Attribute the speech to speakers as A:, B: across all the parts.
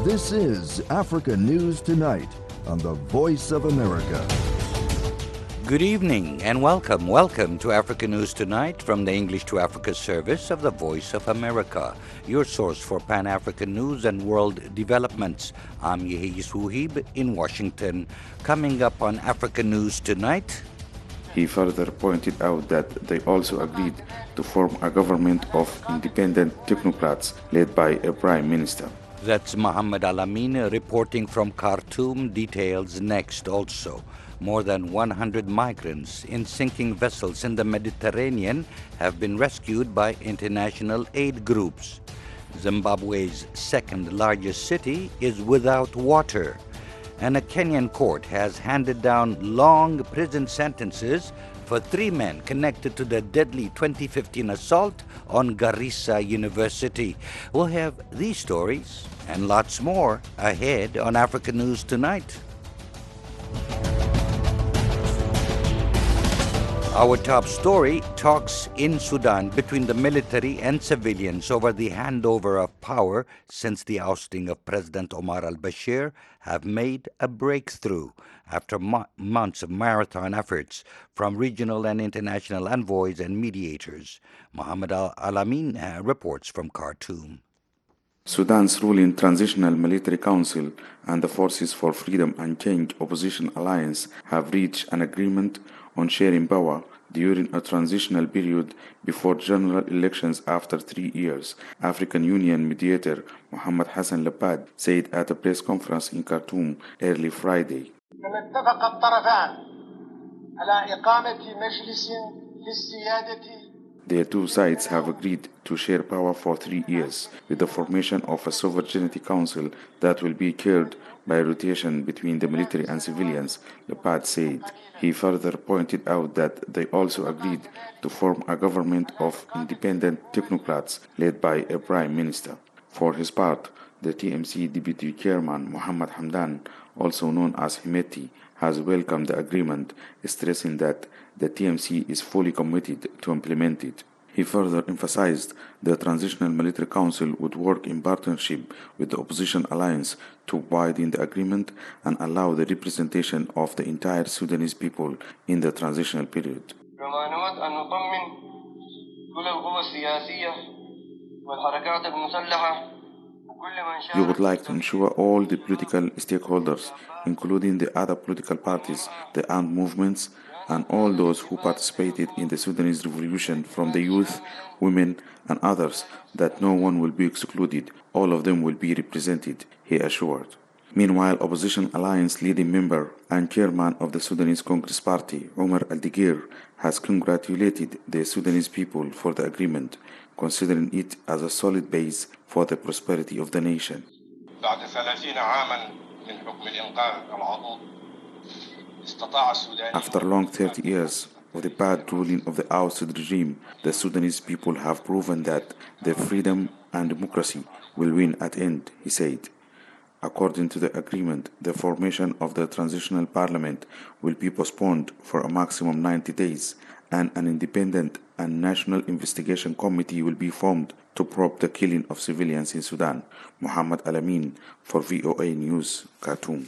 A: This is Africa News Tonight on the Voice of America.
B: Good evening and welcome. Welcome to Africa News Tonight from the English to Africa service of the Voice of America, your source for Pan-African news and world developments. I'm Yehis Wuhib in Washington. Coming up on Africa News Tonight.
C: He further pointed out that they also agreed to form a government of independent technocrats led by a prime minister.
B: That's Mohammed Al-Amin reporting from Khartoum. Details next also. More than 100 migrants in sinking vessels in the Mediterranean have been rescued by international aid groups. Zimbabwe's second largest city is without water. And a Kenyan court has handed down long prison sentences for 3 men connected to the deadly 2015 assault on Garissa University. We'll have these stories and lots more ahead on Africa News Tonight. Our top story: talks in Sudan between the military and civilians over the handover of power since the ousting of President Omar al-Bashir have made a breakthrough after months of marathon efforts from regional and international envoys and mediators. Mohammed Al-Amin reports from Khartoum.
C: Sudan's ruling Transitional Military Council and the Forces for Freedom and Change Opposition Alliance have reached an agreement on sharing power during a transitional period before general elections after 3 years, African Union mediator Mohammed Hassan Labad said at a press conference in Khartoum early Friday. The two sides have agreed to share power for 3 years with the formation of a sovereignty council that will be chaired by rotation between the military and civilians, Lapad said. He further pointed out that they also agreed to form a government of independent technocrats led by a prime minister. For his part, the TMC deputy chairman Mohammed Hamdan, also known as Hemeti, has welcomed the agreement, stressing that the TMC is fully committed to implement it. He further emphasized the Transitional Military Council would work in partnership with the opposition alliance to widen the agreement and allow the representation of the entire Sudanese people in the transitional period. We would like to ensure all the political stakeholders, including the other political parties, the armed movements, and all those who participated in the Sudanese revolution, from the youth, women, and others, that no one will be excluded. All of them will be represented, he assured. Meanwhile, opposition alliance leading member and chairman of the Sudanese Congress Party, Omar Al-Digir, has congratulated the Sudanese people for the agreement, considering it as a solid base for the prosperity of the nation. After long 30 years of the bad ruling of the ousted regime, the Sudanese people have proven that their freedom and democracy will win at end, he said. According to the agreement, the formation of the transitional parliament will be postponed for a maximum 90 days, and an independent and national investigation committee will be formed to probe the killing of civilians in Sudan. Mohammed Al-Amin for VOA News, Khartoum.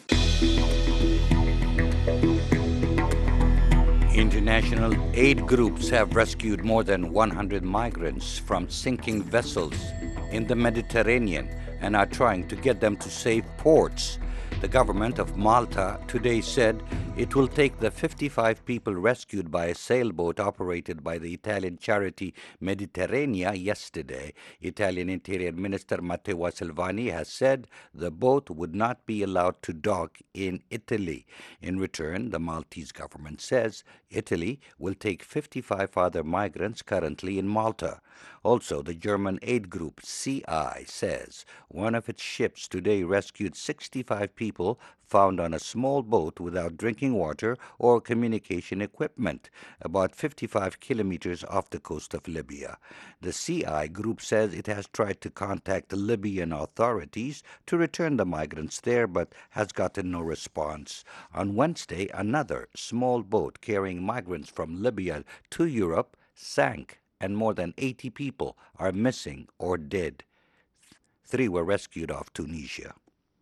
B: International aid groups have rescued more than 100 migrants from sinking vessels in the Mediterranean and are trying to get them to safe ports. The government of Malta today said it will take the 55 people rescued by a sailboat operated by the Italian charity Mediterranea yesterday. Italian Interior Minister Matteo Salvini has said the boat would not be allowed to dock in Italy. In return, the Maltese government says Italy will take 55 other migrants currently in Malta. Also, the German aid group CI says one of its ships today rescued 65 people found on a small boat without drinking water or communication equipment, about 55 kilometers off the coast of Libya. The CI group says it has tried to contact the Libyan authorities to return the migrants there, but has gotten no response. On Wednesday, another small boat carrying migrants from Libya to Europe sank, and more than 80 people are missing or dead. 3 were rescued off Tunisia.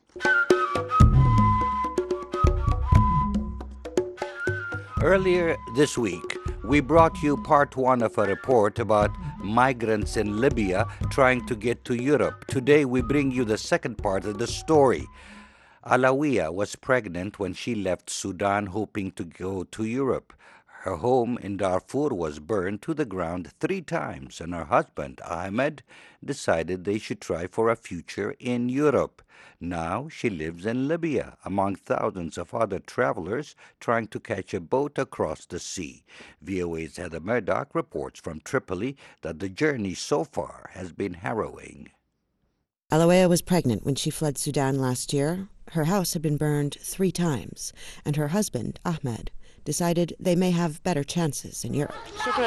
B: Earlier this week, we brought you part one of a report about migrants in Libya trying to get to Europe. Today, we bring you the second part of the story. Alawiya was pregnant when she left Sudan hoping to go to Europe. Her home in Darfur was burned to the ground 3 times, and her husband, Ahmed, decided they should try for a future in Europe. Now she lives in Libya among thousands of other travelers trying to catch a boat across the sea. VOA's Heather Murdoch reports from Tripoli that the journey so far has been harrowing.
D: Alawiya was pregnant when she fled Sudan last year. Her house had been burned 3 times, and her husband, Ahmed, decided they may have better chances in Europe.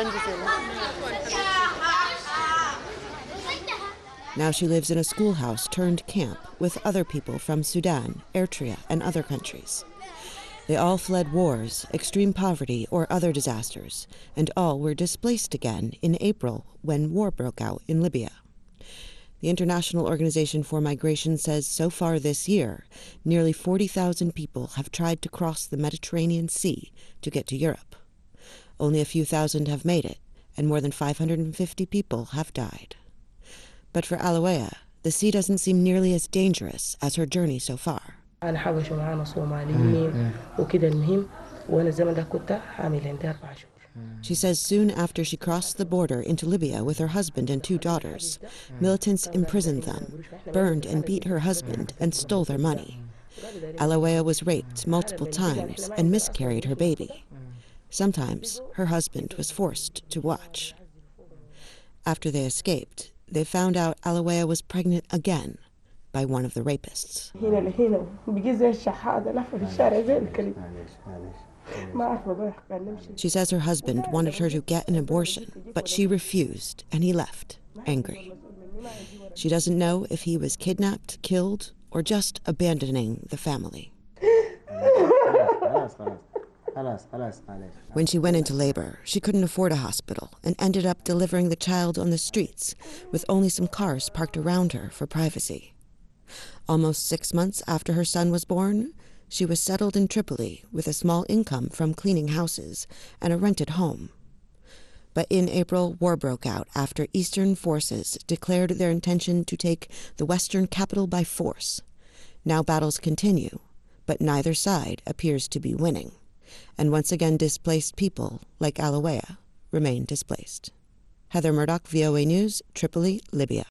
D: Now she lives in a schoolhouse turned camp with other people from Sudan, Eritrea, and other countries. They all fled wars, extreme poverty, or other disasters, and all were displaced again in April when war broke out in Libya. The International Organization for Migration says so far this year, nearly 40,000 people have tried to cross the Mediterranean Sea to get to Europe. Only a few thousand have made it, and more than 550 people have died. But for Alawiya, the sea doesn't seem nearly as dangerous as her journey so far. She says soon after she crossed the border into Libya with her husband and 2 daughters, militants imprisoned them, burned and beat her husband, and stole their money. Alawiya was raped multiple times and miscarried her baby. Sometimes her husband was forced to watch. After they escaped, they found out Alawiya was pregnant again by one of the rapists. She says her husband wanted her to get an abortion, but she refused, and he left, angry. She doesn't know if he was kidnapped, killed, or just abandoning the family. When she went into labor, she couldn't afford a hospital and ended up delivering the child on the streets with only some cars parked around her for privacy. Almost 6 months after her son was born, she was settled in Tripoli with a small income from cleaning houses and a rented home. But in April, war broke out after Eastern forces declared their intention to take the western capital by force. Now battles continue, but neither side appears to be winning. And once again, displaced people, like Alawiya, remain displaced. Heather Murdoch, VOA News, Tripoli, Libya.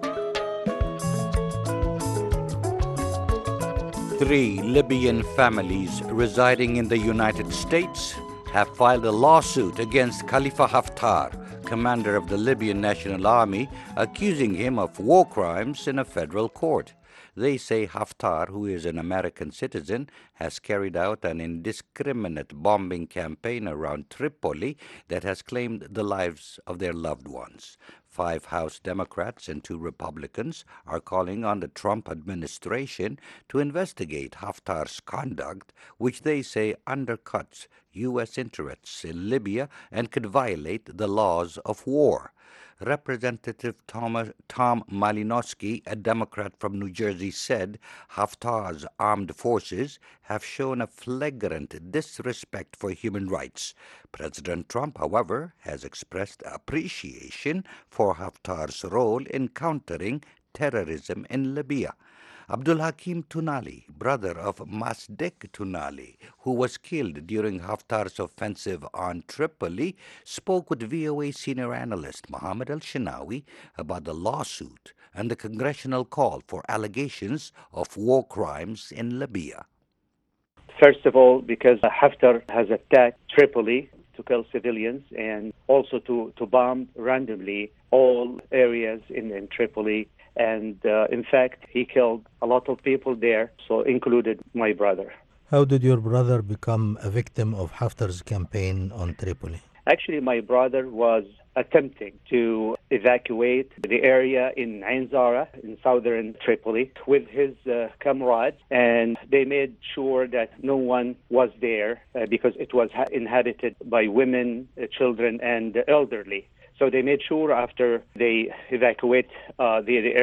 B: 3 Libyan families residing in the United States have filed a lawsuit against Khalifa Haftar, commander of the Libyan National Army, accusing him of war crimes in a federal court. They say Haftar, who is an American citizen, has carried out an indiscriminate bombing campaign around Tripoli that has claimed the lives of their loved ones. 5 House Democrats and 2 Republicans are calling on the Trump administration to investigate Haftar's conduct, which they say undercuts U.S. interests in Libya and could violate the laws of war. Representative Tom Malinowski, a Democrat from New Jersey, said Haftar's armed forces have shown a flagrant disrespect for human rights. President Trump, however, has expressed appreciation for Haftar's role in countering terrorism in Libya. Abdul Hakim Tunali, brother of Masdek Tunali, who was killed during Haftar's offensive on Tripoli, spoke with VOA senior analyst Mohammed Al-Shinawi about the lawsuit and the congressional call for allegations of war crimes in Libya.
E: First of all, because Haftar has attacked Tripoli to kill civilians and also to bomb randomly all areas in Tripoli. And in fact, he killed a lot of people there, so included my brother.
F: How did your brother become a victim of Haftar's campaign on Tripoli?
E: Actually, my brother was attempting to evacuate the area in Ain Zara in southern Tripoli with his comrades, and they made sure that no one was there because it was inhabited by women, children, and elderly. So they made sure after they evacuate the area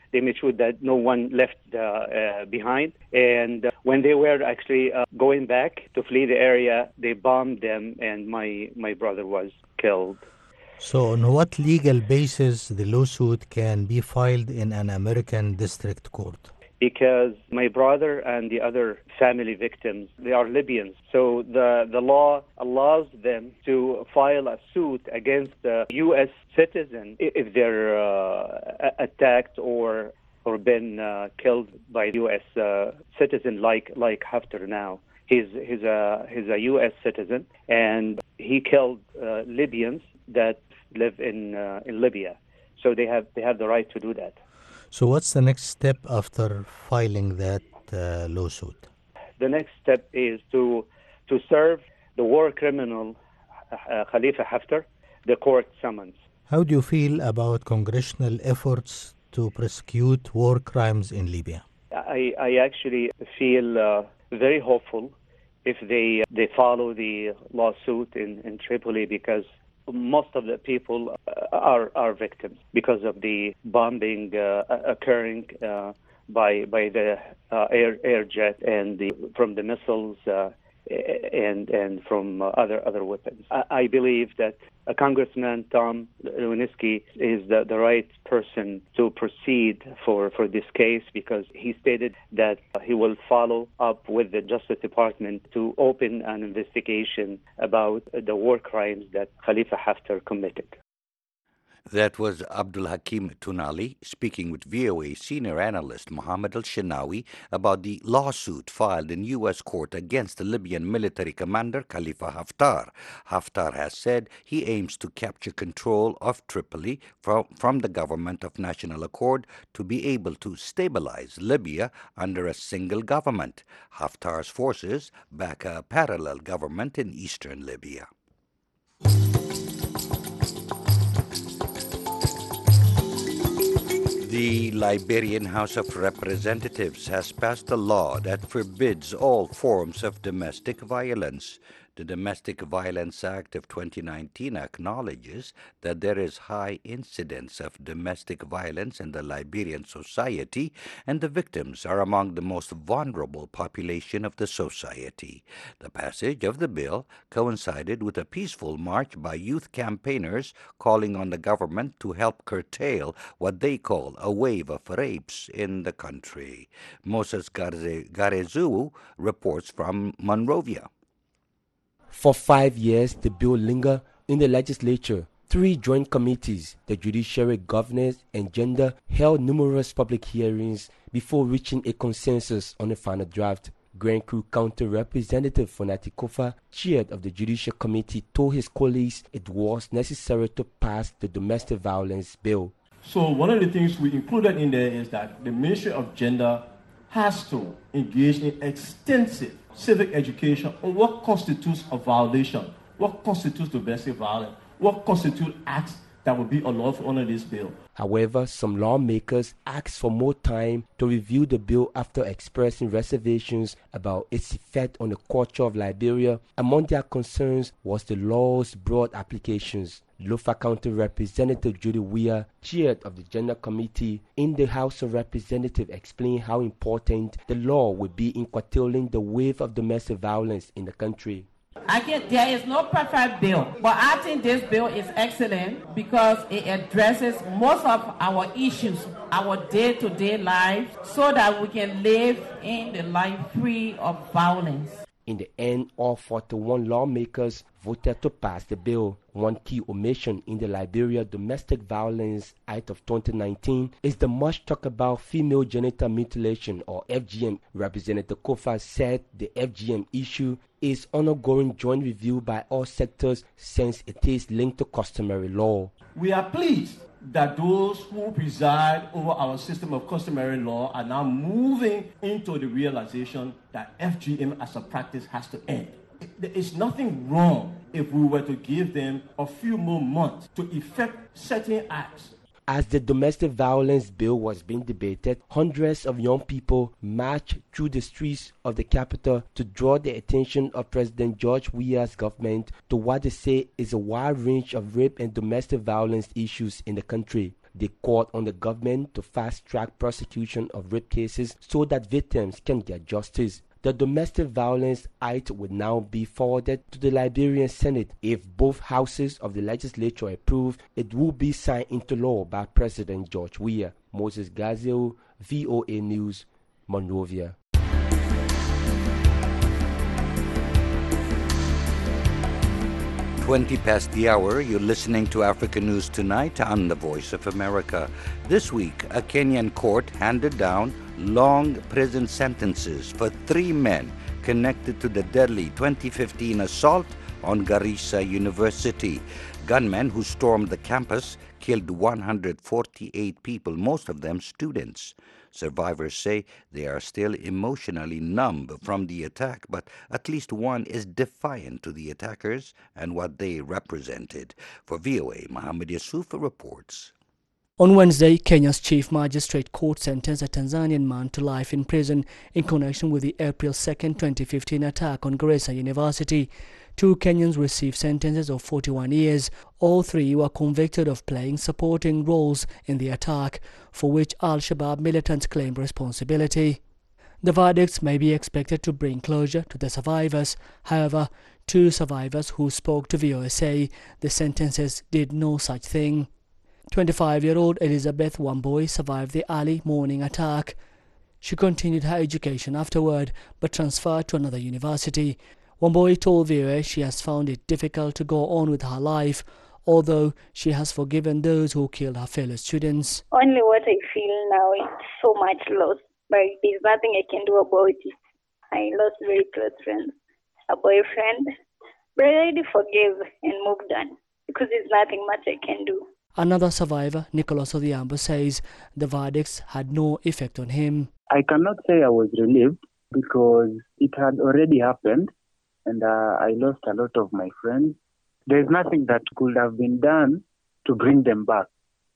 E: They made sure that no one left behind. And when they were actually going back to flee the area, they bombed them, and my brother was killed.
F: So on what legal basis the lawsuit can be filed in an American district court?
E: Because my brother and the other family victims, they are Libyans. So the law allows them to file a suit against a U.S. citizen if they're attacked or been killed by a U.S. citizen like Haftar now. He's a U.S. citizen, and he killed Libyans that live in Libya. So they have the right to do that.
F: So what's the next step after filing that lawsuit?
E: The next step is to serve the war criminal Khalifa Haftar the court summons.
F: How do you feel about congressional efforts to prosecute war crimes in Libya?
E: I actually feel very hopeful if they follow the lawsuit in Tripoli, because most of the people are victims because of the bombing occurring by the air jet and from the missiles and from other weapons. I believe that Congressman Tom Lewinsky is the right person to proceed for this case, because he stated that he will follow up with the Justice Department to open an investigation about the war crimes that Khalifa Haftar committed.
B: That was Abdul Hakim Tunali speaking with VOA senior analyst Mohammed Al-Shinawi about the lawsuit filed in U.S. court against the Libyan military commander Khalifa Haftar. Haftar has said he aims to capture control of Tripoli from the government of national accord to be able to stabilize Libya under a single government. Haftar's forces back a parallel government in eastern Libya. The Liberian House of Representatives has passed a law that forbids all forms of domestic violence. The Domestic Violence Act of 2019 acknowledges that there is high incidence of domestic violence in the Liberian society, and the victims are among the most vulnerable population of the society. The passage of the bill coincided with a peaceful march by youth campaigners calling on the government to help curtail what they call a wave of rapes in the country. Moses Garezu reports from Monrovia.
G: For 5 years, the bill lingered in the legislature. 3 joint committees, the Judiciary, Governance, and Gender, held numerous public hearings before reaching a consensus on the final draft. Grand Crew County Representative Fonati Kofa, chair of the Judicial Committee, told his colleagues it was necessary to pass the domestic violence bill.
H: So one of the things we included in there is that the Ministry of Gender has to engage in extensive civic education on what constitutes a violation, what constitutes domestic violence, what constitutes acts that would be unlawful under this bill.
G: However, some lawmakers asked for more time to review the bill after expressing reservations about its effect on the culture of Liberia. Among their concerns was the law's broad applications. Lofa County Representative Judy Weir, chair of the Gender Committee in the House of Representatives, explained how important the law would be in curtailing the wave of domestic violence in the country.
I: There is no perfect bill, but I think this bill is excellent because it addresses most of our issues, our day-to-day life, so that we can live in the life free of violence.
G: In the end, all 41 lawmakers voted to pass the bill. One key omission in the Liberia Domestic Violence Act of 2019 is the much talked about female genital mutilation, or FGM. Representative Kofa said the FGM issue is undergoing joint review by all sectors since it is linked to customary law.
H: We are pleased that those who preside over our system of customary law are now moving into the realization that FGM as a practice has to end. There is nothing wrong if we were to give them a few more months to effect certain acts.
G: As the domestic violence bill was being debated, hundreds of young people marched through the streets of the capital to draw the attention of President George Weah's government to what they say is a wide range of rape and domestic violence issues in the country. They called on the government to fast-track prosecution of rape cases so that victims can get justice. The domestic violence act would now be forwarded to the Liberian Senate. If both houses of the legislature approve, it will be signed into law by President George Weah. Moses Gazio, VOA News, Monrovia.
B: 20 past the hour, you're listening to Africa News Tonight on the Voice of America. This week, a Kenyan court handed down long prison sentences for 3 men connected to the deadly 2015 assault on Garissa University. Gunmen who stormed the campus killed 148 people, most of them students. Survivors say they are still emotionally numb from the attack, but at least one is defiant to the attackers and what they represented. For VOA, Mohammed Yusuf reports.
J: On Wednesday, Kenya's Chief Magistrate Court sentenced a Tanzanian man to life in prison in connection with the April 2, 2015 attack on Garissa University. 2 Kenyans received sentences of 41 years. All 3 were convicted of playing supporting roles in the attack, for which Al-Shabaab militants claimed responsibility. The verdicts may be expected to bring closure to the survivors. However, 2 survivors who spoke to VOA say the sentences did no such thing. 25-year-old Elizabeth Wamboi survived the early morning attack. She continued her education afterward, but transferred to another university. Wamboi told VOA she has found it difficult to go on with her life, although she has forgiven those who killed her fellow students.
K: Only what I feel now is so much loss, but there's nothing I can do about it. I lost very close friends, a boyfriend, but I already forgave and moved on because there's nothing much I can do.
J: Another survivor, Nicholas Odhiambo, says the verdicts had no effect on him.
L: I cannot say I was relieved because it had already happened and I lost a lot of my friends. There's nothing that could have been done to bring them back.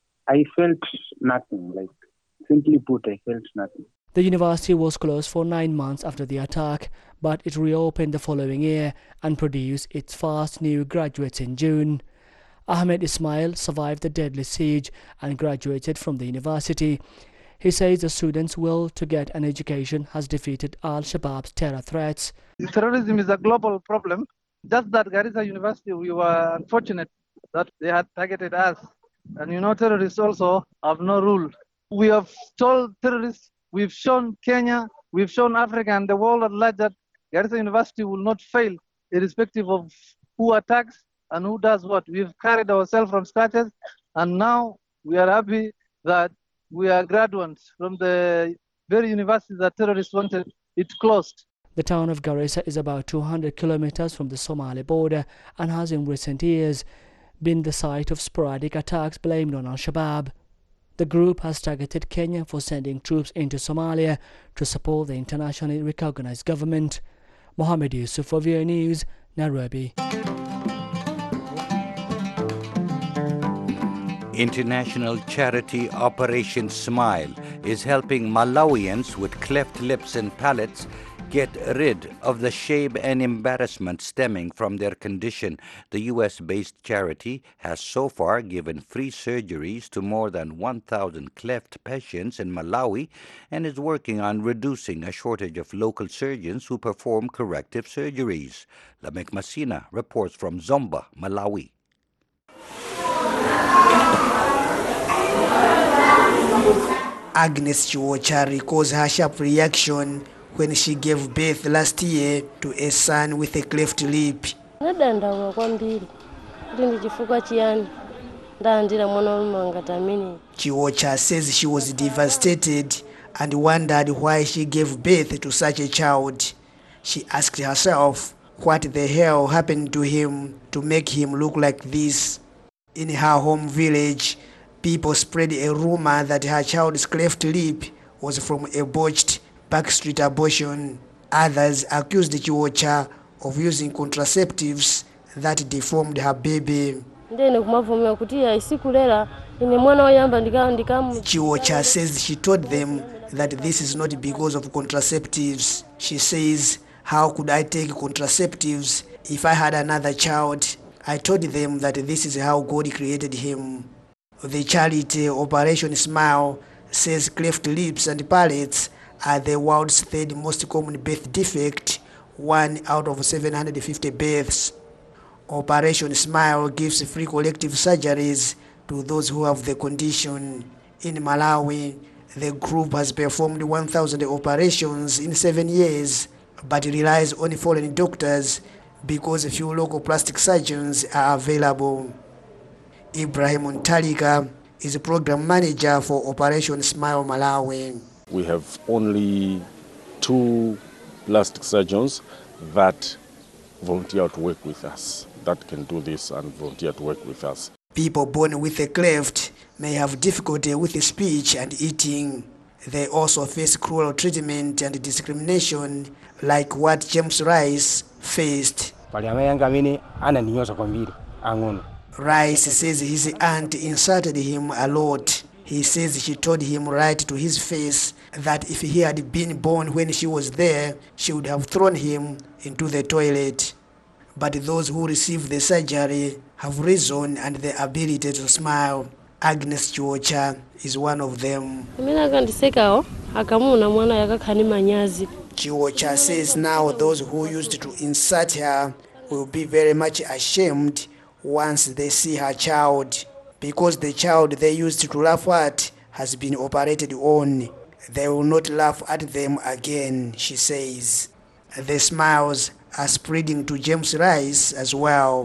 L: I felt nothing, simply put, I felt nothing.
J: The university was closed for 9 months after the attack, but it reopened the following year and produced its first new graduates in June. Ahmed Ismail survived the deadly siege and graduated from the university. He says the students' will to get an education has defeated Al-Shabaab's terror threats.
M: Terrorism is a global problem. Just that Garissa University, we were unfortunate that they had targeted us. And terrorists also have no rule. We have told terrorists, we've shown Kenya, we've shown Africa and the world at large that Garissa University will not fail, irrespective of who attacks and who does what. We've carried ourselves from scratches, and now we are happy that we are graduates from the very university that terrorists wanted it closed.
J: The town of Garissa is about 200 kilometers from the Somali border and has in recent years been the site of sporadic attacks blamed on Al-Shabaab. The group has targeted Kenya for sending troops into Somalia to support the internationally recognized government. Mohammed Yusuf for VOA News, Nairobi.
B: International charity Operation Smile is helping Malawians with cleft lips and palates get rid of the shame and embarrassment stemming from their condition. The U.S.-based charity has so far given free surgeries to more than 1,000 cleft patients in Malawi and is working on reducing a shortage of local surgeons who perform corrective surgeries. Lamek Masina reports from Zomba, Malawi.
N: Agnes Chiwocha recalls her sharp reaction when she gave birth last year to a son with a cleft lip. Chiwocha says she was devastated and wondered why she gave birth to such a child. She asked herself what the hell happened to him to make him look like this. In her home village, people spread a rumor that her child's cleft lip was from a botched backstreet abortion. Others accused Chiwocha of using contraceptives that deformed her baby. Chiwocha says she told them that this is not because of contraceptives. She says, how could I take contraceptives if I had another child? I told them that this is how God created him. The charity Operation Smile says cleft lips and palates are the world's third most common birth defect, 1 out of 750 births. Operation Smile gives free collective surgeries to those who have the condition. In Malawi, the group has performed 1,000 operations in 7 years, but relies on foreign doctors because few local plastic surgeons are available. Ibrahim Ntalika is a program manager for Operation Smile Malawi.
O: We have only 2 plastic surgeons that volunteer to work with us, that can do this and volunteer to work with us.
N: People born with a cleft may have difficulty with speech and eating. They also face cruel treatment and discrimination, like what James Rice faced. Rice says his aunt insulted him a lot. He says she told him right to his face that if he had been born when she was there, she would have thrown him into the toilet. But those who receive the surgery have reason and the ability to smile. Agnes Chuocha is one of them. Chuocha says now those who used to insult her will be very much ashamed once they see her child, because the child they used to laugh at has been operated on. They will not laugh at them again, she says. The smiles are spreading to James Rice as well.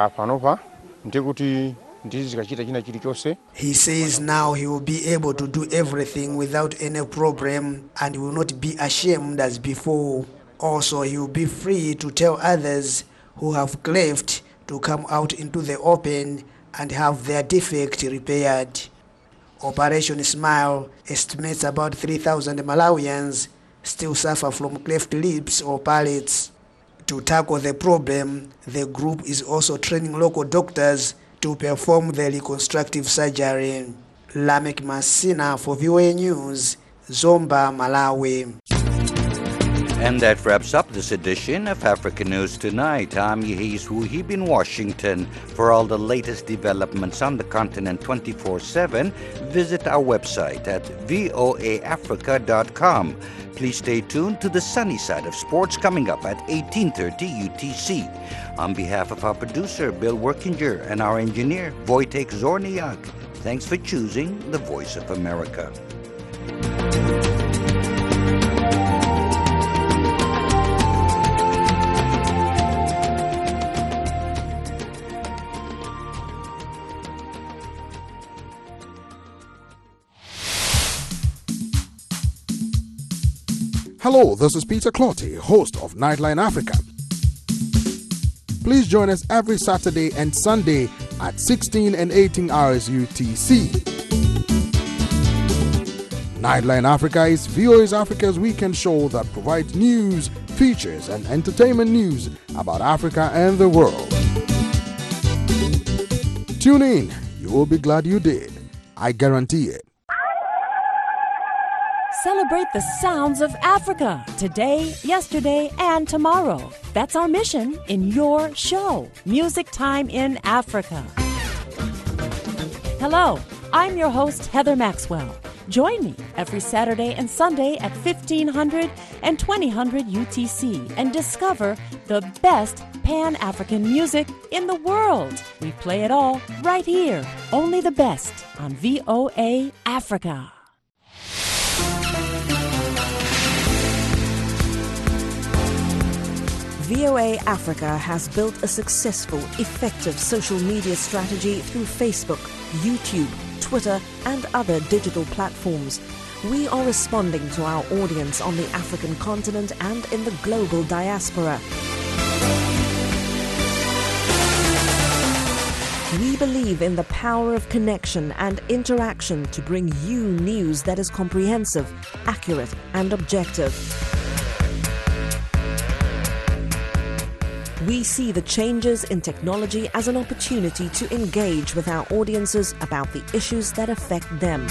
N: He says now he will be able to do everything without any problem and will not be ashamed as before. Also, he will be free to tell others who have cleft to come out into the open and have their defect repaired. Operation Smile estimates about 3,000 Malawians still suffer from cleft lips or palates. To tackle the problem, the group is also training local doctors to perform the reconstructive surgery. Lamek Masina for VOA News, Zomba, Malawi.
B: And that wraps up this edition of Africa News Tonight. I'm Yehis Wuhib in Washington. For all the latest developments on the continent 24/7, visit our website at voaafrica.com. Please stay tuned to the sunny side of sports coming up at 18:30 UTC. On behalf of our producer, Bill Workinger, and our engineer, Wojtek Zorniak, thanks for choosing the Voice of America.
P: Hello, this is Peter Clotty, host of Nightline Africa. Please join us every Saturday and Sunday at 16 and 18 hours UTC. Nightline Africa is VOA's Africa's weekend show that provides news, features, and entertainment news about Africa and the world. Tune in, you will be glad you did. I guarantee it.
Q: Celebrate the sounds of Africa today, yesterday, and tomorrow. That's our mission in your show, Music Time in Africa. Hello, I'm your host, Heather Maxwell. Join me every Saturday and Sunday at 1500 and 2000 UTC and discover the best Pan-African music in the world. We play it all right here, only the best on VOA Africa.
R: VOA Africa has built a successful, effective social media strategy through Facebook, YouTube, Twitter, and other digital platforms. We are responding to our audience on the African continent and in the global diaspora. We believe in the power of connection and interaction to bring you news that is comprehensive, accurate, and objective. We see the changes in technology as an opportunity to engage with our audiences about the issues that affect them.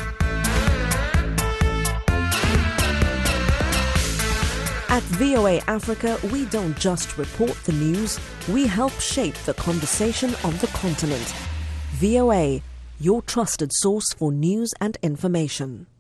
R: At VOA Africa, we don't just report the news, we help shape the conversation on the continent. VOA, your trusted source for news and information.